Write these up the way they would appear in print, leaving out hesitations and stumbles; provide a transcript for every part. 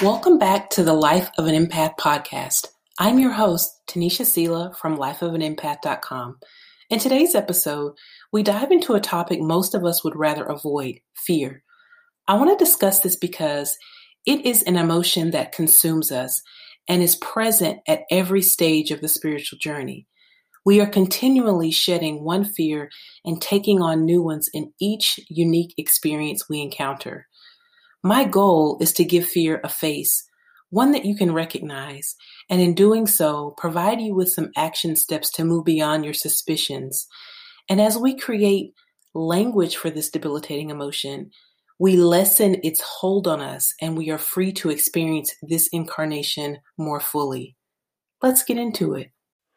Welcome back to the Life of an Empath podcast. I'm your host, Tanisha Sela from lifeofAnempath.com. In today's episode, we dive into a topic most of us would rather avoid, fear. I want to discuss this because it is an emotion that consumes us and is present at every stage of the spiritual journey. We are continually shedding one fear and taking on new ones in each unique experience we encounter. My goal is to give fear a face, one that you can recognize, and in doing so, provide you with some action steps to move beyond your suspicions. And as we create language for this debilitating emotion, we lessen its hold on us and we are free to experience this incarnation more fully. Let's get into it.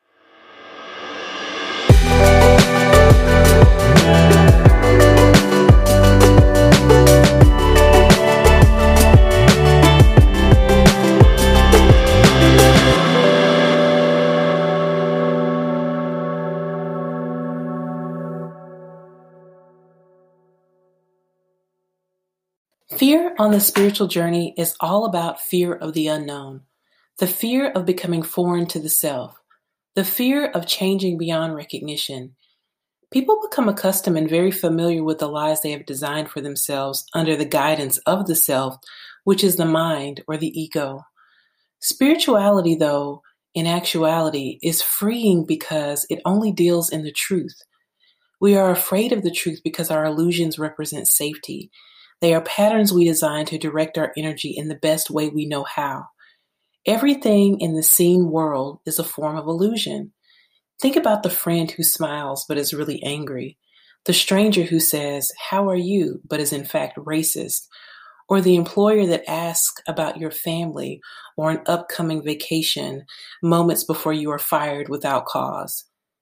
Fear on the spiritual journey is all about fear of the unknown, the fear of becoming foreign to the self, the fear of changing beyond recognition. People become accustomed and very familiar with the lies they have designed for themselves under the guidance of the self, which is the mind or the ego. Spirituality, though, in actuality, is freeing because it only deals in the truth. We are afraid of the truth because our illusions represent safety. They are patterns we design to direct our energy in the best way we know how. Everything in the seen world is a form of illusion. Think about the friend who smiles but is really angry, the stranger who says, "How are you?" but is in fact racist, or the employer that asks about your family or an upcoming vacation moments before you are fired without cause.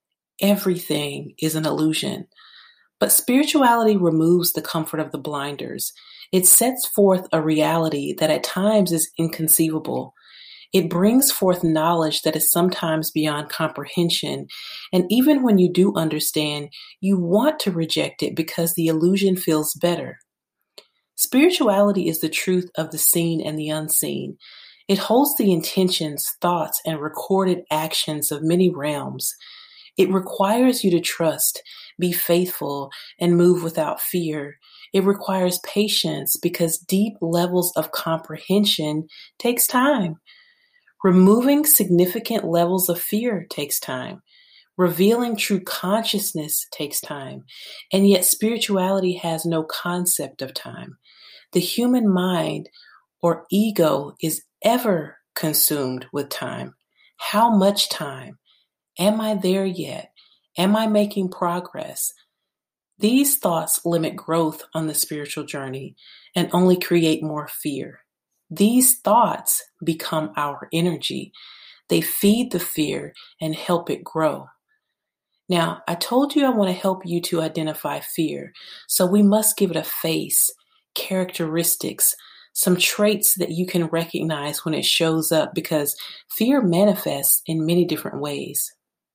Everything is an illusion. But spirituality removes the comfort of the blinders. It sets forth a reality that at times is inconceivable. It brings forth knowledge that is sometimes beyond comprehension. And even when you do understand, you want to reject it because the illusion feels better. Spirituality is the truth of the seen and the unseen. It holds the intentions, thoughts, and recorded actions of many realms. It requires you to trust, be faithful, and move without fear. It requires patience because deep levels of comprehension takes time. Removing significant levels of fear takes time. Revealing true consciousness takes time. And yet spirituality has no concept of time. The human mind or ego is ever consumed with time. How much time? Am I there yet? Am I making progress? These thoughts limit growth on the spiritual journey and only create more fear. These thoughts become our energy. They feed the fear and help it grow. Now, I told you I want to help you to identify fear, so we must give it a face, characteristics, some traits that you can recognize when it shows up because fear manifests in many different ways.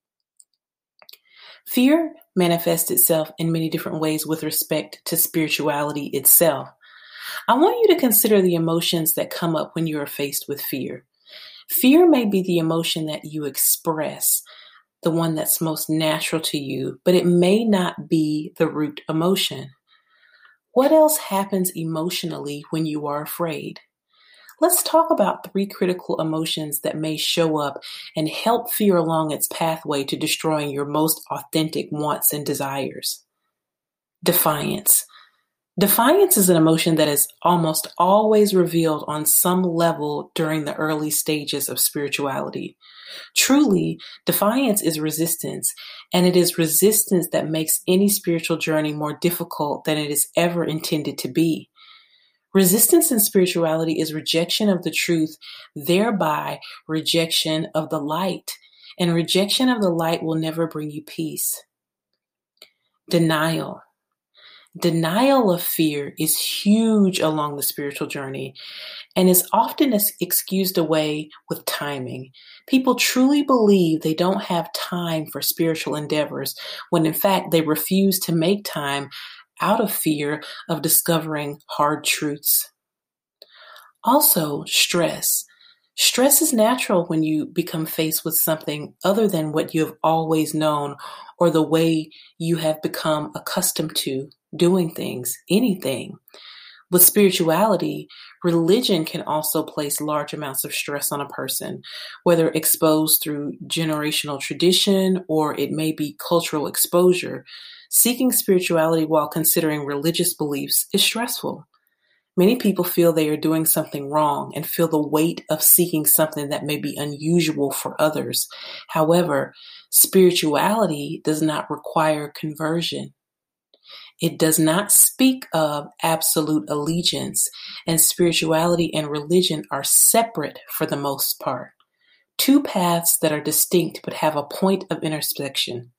Fear manifests itself in many different ways with respect to spirituality itself. I want you to consider the emotions that come up when you are faced with fear. Fear may be the emotion that you express, the one that's most natural to you, but it may not be the root emotion. What else happens emotionally when you are afraid? Let's talk about 3 critical emotions that may show up and help fear along its pathway to destroying your most authentic wants and desires. Defiance. Defiance is an emotion that is almost always revealed on some level during the early stages of spirituality. Truly, defiance is resistance, and it is resistance that makes any spiritual journey more difficult than it is ever intended to be. Resistance in spirituality is rejection of the truth, thereby rejection of the light, and rejection of the light will never bring you peace. Denial. Denial of fear is huge along the spiritual journey and is often excused away with timing. People truly believe they don't have time for spiritual endeavors when in fact they refuse to make time out of fear of discovering hard truths. Also, stress. Stress is natural when you become faced with something other than what you have always known or the way you have become accustomed to doing things, anything. With spirituality, religion can also place large amounts of stress on a person, whether exposed through generational tradition or it may be cultural exposure. Seeking spirituality while considering religious beliefs is stressful. Many people feel they are doing something wrong and feel the weight of seeking something that may be unusual for others. However, spirituality does not require conversion. It does not speak of absolute allegiance, and spirituality and religion are separate for the most part. Two paths that are distinct but have a point of intersection.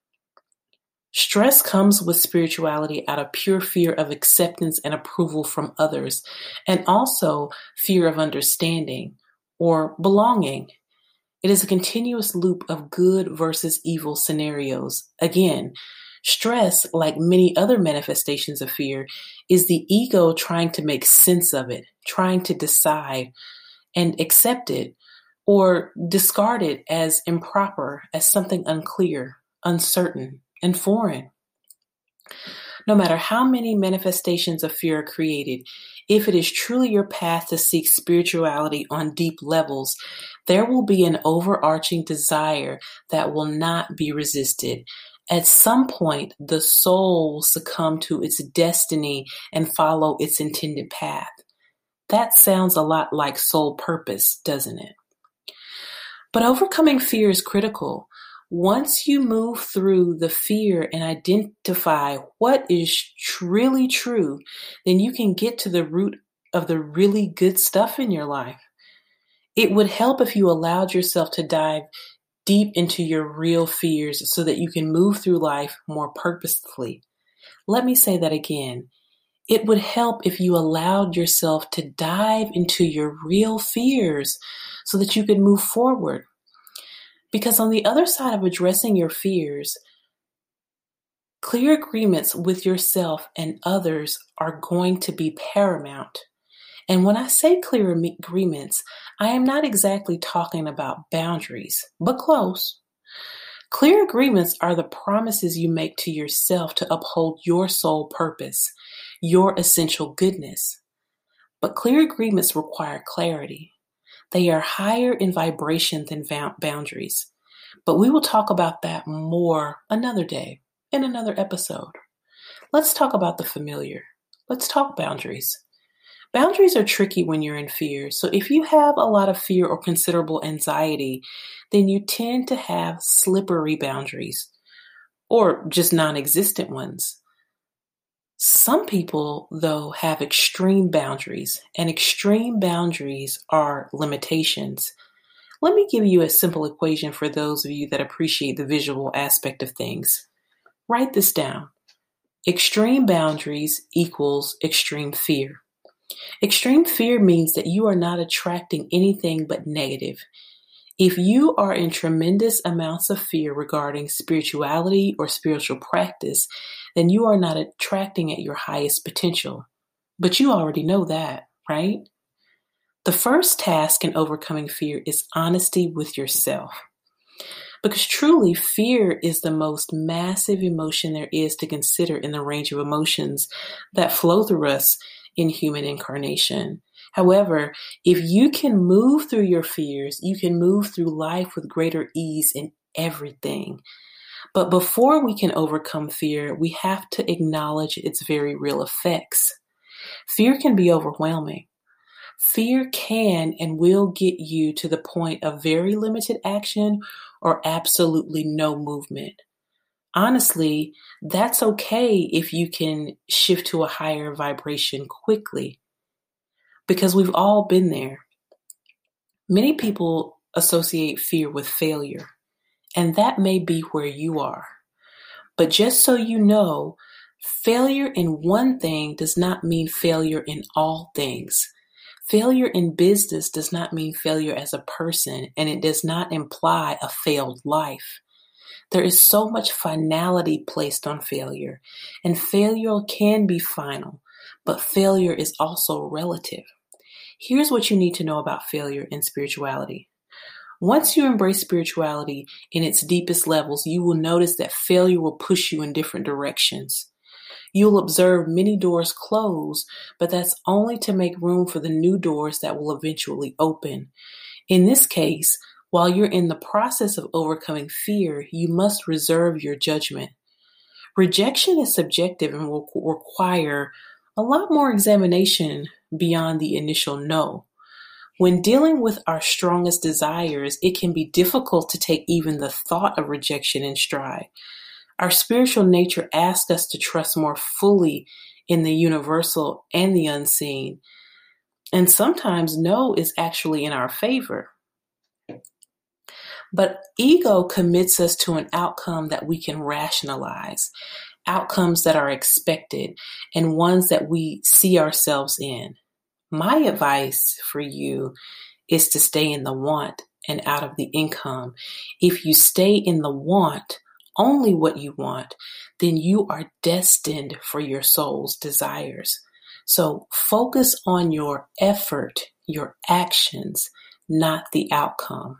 Stress comes with spirituality out of pure fear of acceptance and approval from others, and also fear of understanding or belonging. It is a continuous loop of good versus evil scenarios. Again, stress, like many other manifestations of fear, is the ego trying to make sense of it, trying to decide and accept it or discard it as improper, as something unclear, uncertain, and foreign. No matter how many manifestations of fear are created, if it is truly your path to seek spirituality on deep levels, there will be an overarching desire that will not be resisted. At some point, the soul will succumb to its destiny and follow its intended path. That sounds a lot like soul purpose, doesn't it? But overcoming fear is critical. Once you move through the fear and identify what is really true, then you can get to the root of the really good stuff in your life. It would help if you allowed yourself to dive deep into your real fears so that you can move through life more purposefully. Let me say that again. It would help if you allowed yourself to dive into your real fears so that you could move forward. Because on the other side of addressing your fears, clear agreements with yourself and others are going to be paramount. And when I say clear agreements, I am not exactly talking about boundaries, but close. Clear agreements are the promises you make to yourself to uphold your soul purpose, your essential goodness. But clear agreements require clarity. They are higher in vibration than boundaries. But we will talk about that more another day in another episode. Let's talk about the familiar. Let's talk boundaries. Boundaries are tricky when you're in fear. So if you have a lot of fear or considerable anxiety, then you tend to have slippery boundaries or just non-existent ones. Some people, though, have extreme boundaries, and extreme boundaries are limitations. Let me give you a simple equation for those of you that appreciate the visual aspect of things. Write this down. Extreme boundaries equals extreme fear. Extreme fear means that you are not attracting anything but negative. If you are in tremendous amounts of fear regarding spirituality or spiritual practice, then you are not attracting at your highest potential. But you already know that, right? The first task in overcoming fear is honesty with yourself. Because truly, fear is the most massive emotion there is to consider in the range of emotions that flow through us in human incarnation. However, if you can move through your fears, you can move through life with greater ease in everything. But before we can overcome fear, we have to acknowledge its very real effects. Fear can be overwhelming. Fear can and will get you to the point of very limited action or absolutely no movement. Honestly, that's okay if you can shift to a higher vibration quickly, because we've all been there. Many people associate fear with failure, and that may be where you are. But just so you know, failure in one thing does not mean failure in all things. Failure in business does not mean failure as a person, and it does not imply a failed life. There is so much finality placed on failure, and failure can be final, but failure is also relative. Here's what you need to know about failure in spirituality. Once you embrace spirituality in its deepest levels, you will notice that failure will push you in different directions. You'll observe many doors close, but that's only to make room for the new doors that will eventually open. In this case, while you're in the process of overcoming fear, you must reserve your judgment. Rejection is subjective and will require a lot more examination beyond the initial no. When dealing with our strongest desires, it can be difficult to take even the thought of rejection in stride. Our spiritual nature asks us to trust more fully in the universal and the unseen. And sometimes no is actually in our favor. But ego commits us to an outcome that we can rationalize, outcomes that are expected, and ones that we see ourselves in. My advice for you is to stay in the want and out of the income. If you stay in the want, only what you want, then you are destined for your soul's desires. So focus on your effort, your actions, not the outcome.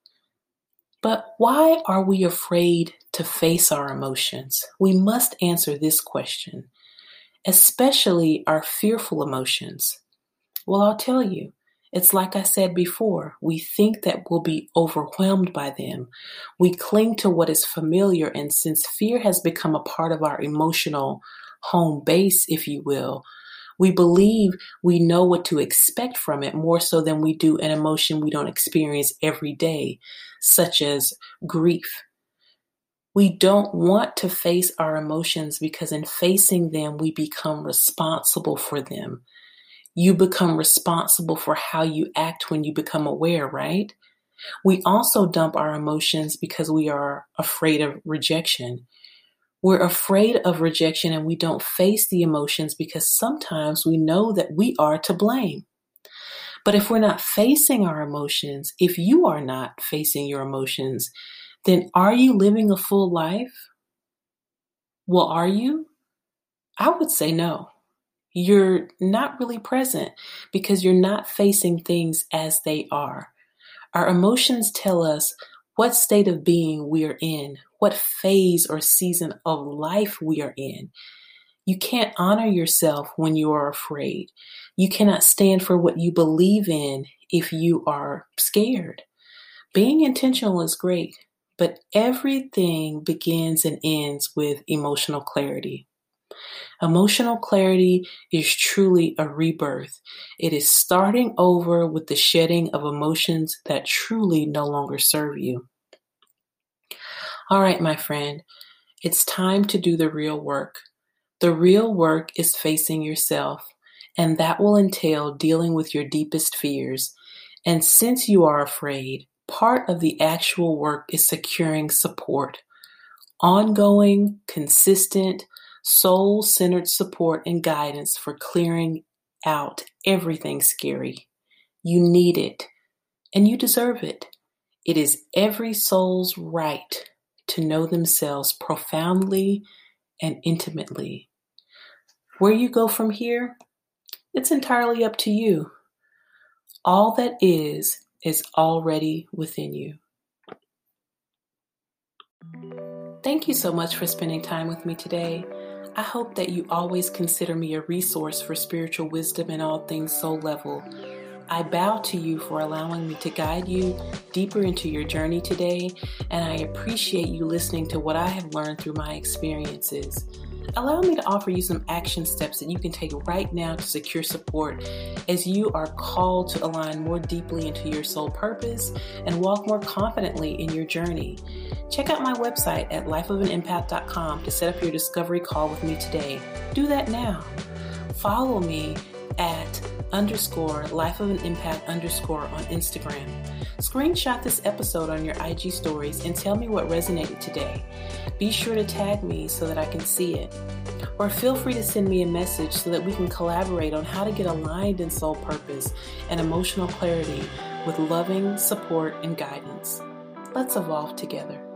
But why are we afraid to face our emotions? We must answer this question, especially our fearful emotions. Well, I'll tell you, it's like I said before, we think that we'll be overwhelmed by them. We cling to what is familiar, and since fear has become a part of our emotional home base, if you will, we believe we know what to expect from it more so than we do an emotion we don't experience every day, such as grief. We don't want to face our emotions because in facing them, we become responsible for them. You become responsible for how you act when you become aware, right? We also dump our emotions because we are afraid of rejection. We're afraid of rejection and we don't face the emotions because sometimes we know that we are to blame. But if we're not facing our emotions, if you are not facing your emotions, then are you living a full life? Well, are you? I would say no. You're not really present because you're not facing things as they are. Our emotions tell us what state of being we are in, what phase or season of life we are in. You can't honor yourself when you are afraid. You cannot stand for what you believe in if you are scared. Being intentional is great, but everything begins and ends with emotional clarity. Emotional clarity is truly a rebirth. It is starting over with the shedding of emotions that truly no longer serve you. All right, my friend, it's time to do the real work. The real work is facing yourself, and that will entail dealing with your deepest fears. And since you are afraid, part of the actual work is securing support. Ongoing, consistent, soul-centered support and guidance for clearing out everything scary. You need it, and you deserve it. It is every soul's right to know themselves profoundly and intimately. Where you go from here, it's entirely up to you. All that is already within you. Thank you so much for spending time with me today. I hope that you always consider me a resource for spiritual wisdom in all things soul level. I bow to you for allowing me to guide you deeper into your journey today, and I appreciate you listening to what I have learned through my experiences. Allow me to offer you some action steps that you can take right now to secure support as you are called to align more deeply into your soul purpose and walk more confidently in your journey. Check out my website at lifeofanimpact.com to set up your discovery call with me today. Do that now. Follow me at _lifeofanimpact_ on Instagram. Screenshot this episode on your IG stories and tell me what resonated today. Be sure to tag me so that I can see it. Or feel free to send me a message so that we can collaborate on how to get aligned in soul purpose and emotional clarity with loving support and guidance. Let's evolve together.